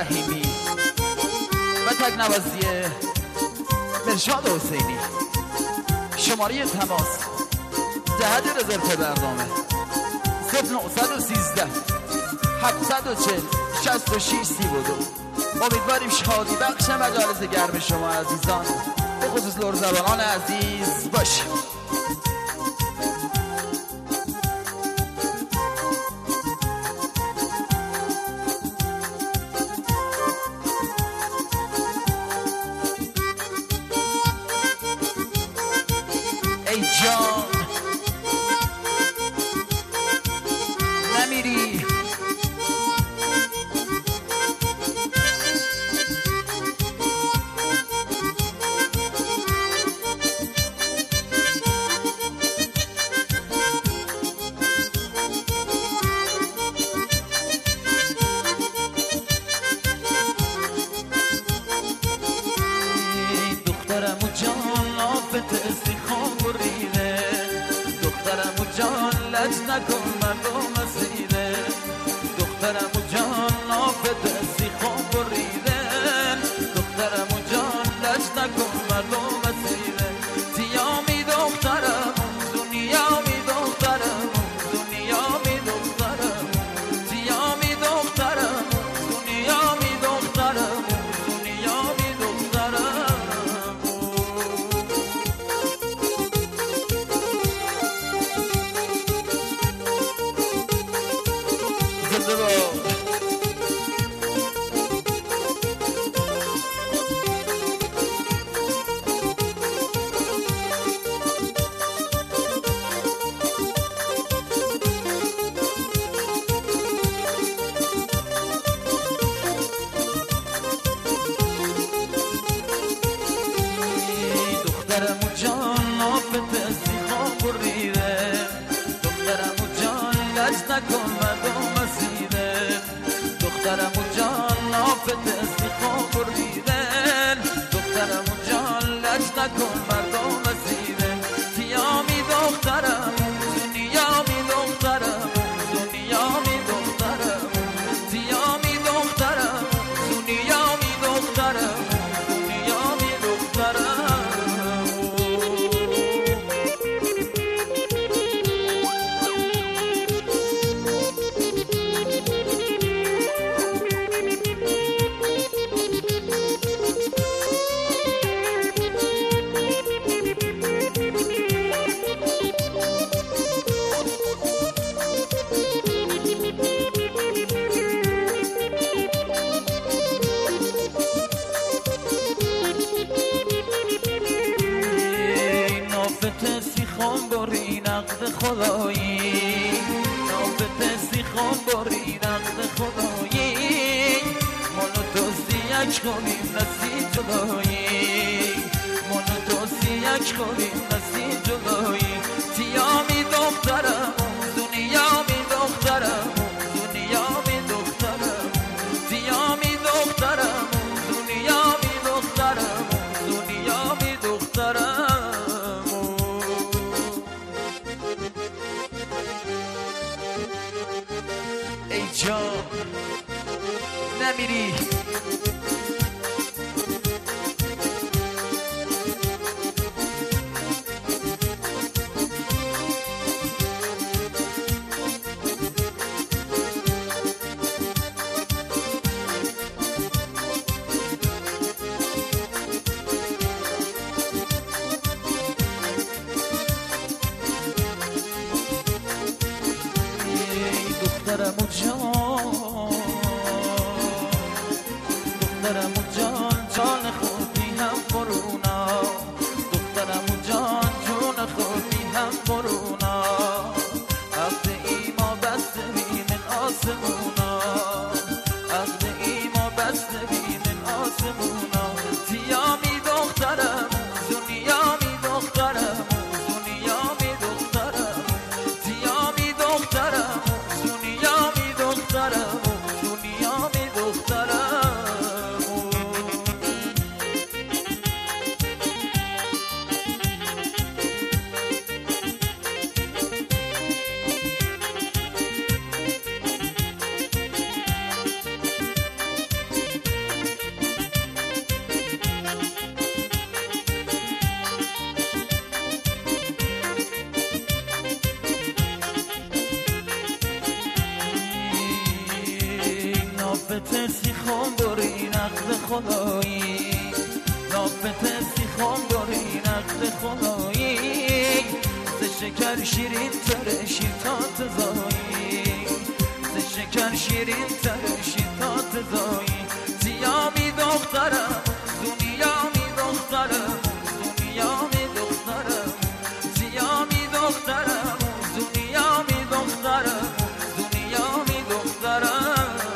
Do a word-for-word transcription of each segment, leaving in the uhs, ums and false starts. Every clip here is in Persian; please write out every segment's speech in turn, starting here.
رحیمی و تکنوازی مرشاد حسینی. شماره تماس جهت رزرو برنامه صفر نهصد و سیزده هفتصد و چهل شصت و شش سی و دو. امیدواریم شادی بخش مجالس گرم شما عزیزان به خصوص لرزبانان عزیز باشیم. ای جان نمیری دخترم و جان آفت استیخان بریده، دخترم و جان لج نکن مردم اسیره، دخترم و جان آفت استیخان بریده، دخترم و جان لج نکن مردم اسیره. تیامی دخترم دنیا می دخترم دنیا می دخترم تیامی دخترم دنیا می دخترم دنیا می دخترم. دخترم و جان آفت استیخان بریده، دخترم و جان لج نکن مردم اسیره، دخترم و جان آفت استیخان بریده، دخترم و جان لج نکن مردم اسیره. تیامی دخترم دنیا می دخترم دنیا می دخترم تیامی دخترم دنیا می دخترم دنیا می دخترم. نافت سیخان باری نقد خدایی، نافت سیخان باری نقد خدایی، منو توسی یک کنیم نسی جلایی، منو توسی یک کنیم نسی جلایی. تیامی دخترم دنیا می دخترم دنیا می دخترم تیامی دخترم دنیا می دخترم دنیا می دخترم. ای جان نمیری نافت سیخون داری نقد خدایی نافت سیخون داری نقد خدایی ز شکر شیرین تر شیر تا تزایی ز شکر شیرین تر شیر تا تزایی زیامی دخترم دنیامی دخترم دنیامی دخترم زیامی دخترم دنیامی دخترم دنیامی دخترم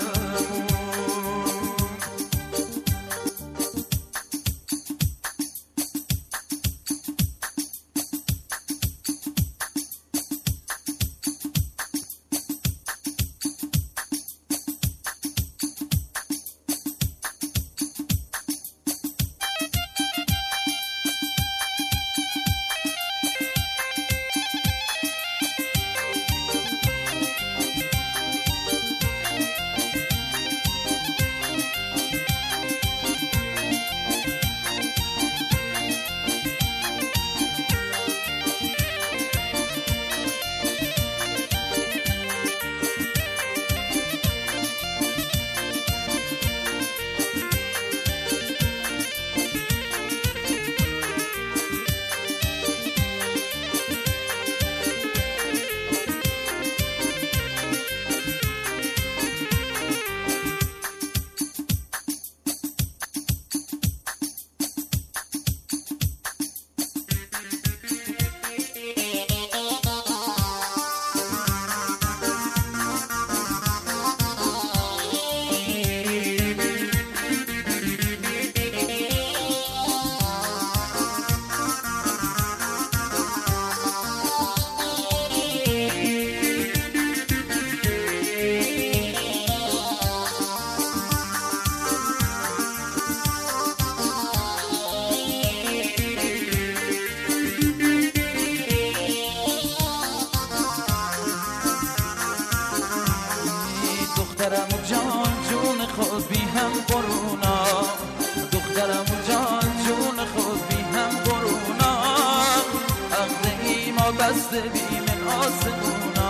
دخترم جان جون خود بی هم قرونا دخترم جان جون خود بی هم قرونا عقد ایما بسته بی من آسمونا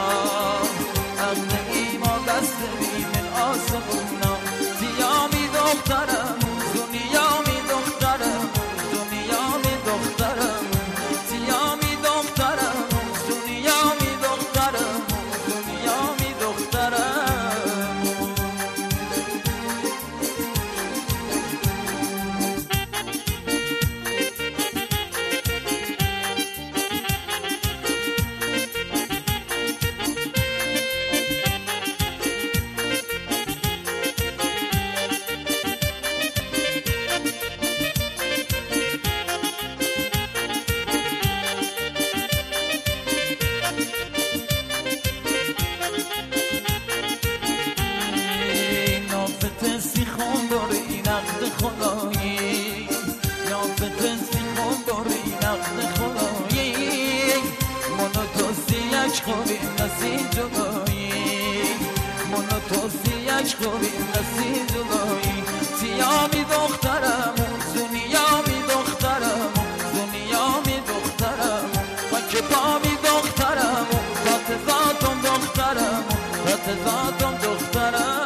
عقد ایما بسته بی من آسمونا زیامی دخترم دنیامی دخترم دنیامی دخترم زیامی دخترم دنیامی دخترم دنیامی دخترم سیخون داری نقد خدایی نافت سیخون داری نقد خدایی منو تو سیش خوبیم نسی جدایی منو تو سیش خوبیم نسی جدایی سیامی دخترم دنیامی دخترم دنیامی دخترم من که پامی دخترم خط ذاتم دخترم خط ذاتم دخترم